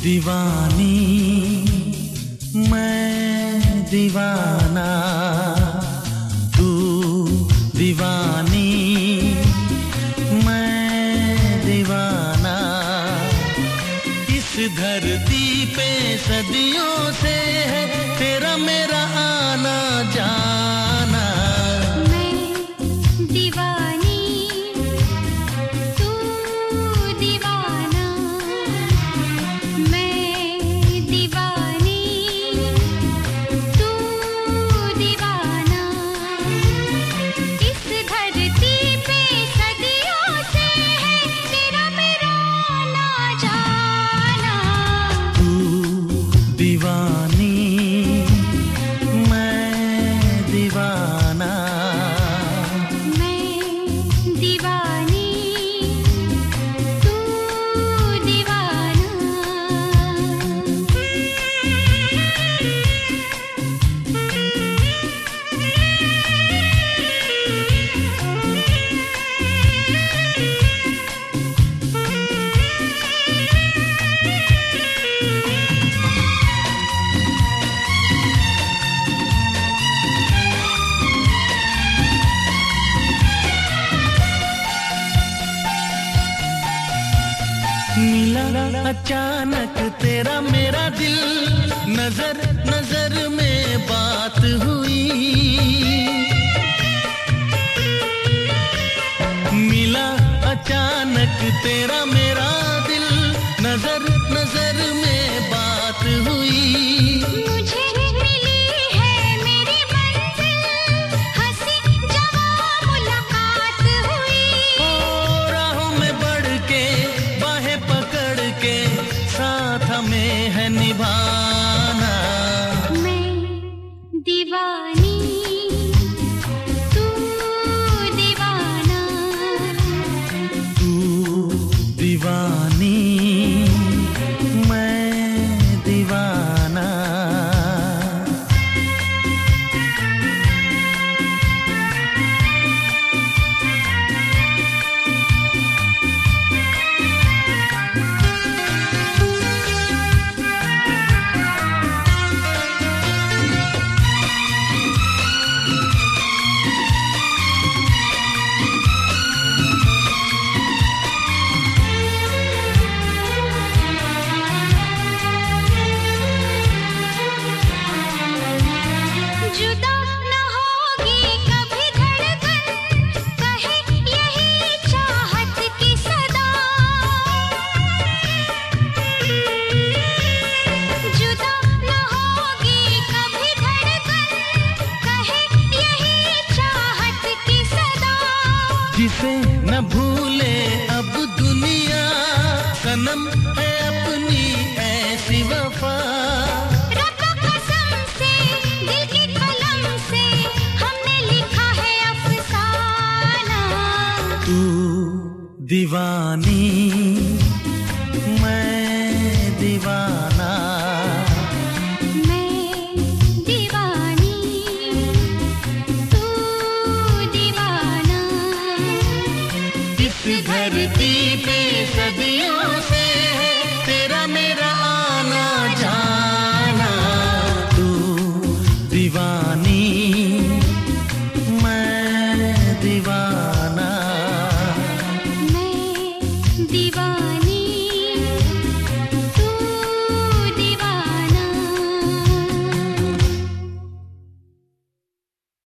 दीवानी मैं दीवाना, तू दीवानी मैं दीवाना। इस धरती पे सदियों से है तेरा मेरा आना जाना। मैं दीवानी तू दीवाना, मैं दीवानी तू दीवाना। इस धरती पे सदियों से है तेरा मेरा आना जाना। तू दीवानी मैं दीवाना, मैं दीवानी तू दीवाना। मिला अचानक तेरा मेरा दिल, नजर नजर में बात हुई। मिला अचानक तेरा मेरा दिल, नजर नजर में बात हुई। मुझे मिली है मेरी मंजिल, हंसी जवां मुलाकात हुई। ओ राहों में बढ़ के बाहें पकड़ के साथ हमें है निभाना। मैं दीवानी तू दीवाना, तू दीवानी मैं दीवाना। जुदा न होगी कभी धड़कन, कहे यही चाहत की सदा। जुदा न होगी कभी धड़कन, कहे यही चाहत की सदा। जिसे न भूले अब दुनिया, सनम है अपनी ऐसी वफा। रब कसम से दिल की कलम से हमने लिखा है अफसाना। तू दीवानी मैं दीवाना, मैं दीवानी तू दीवाना। इस धरती पे सदियों से है तेरा मेरा आना जाना। तू दीवानी मैं दीवाना।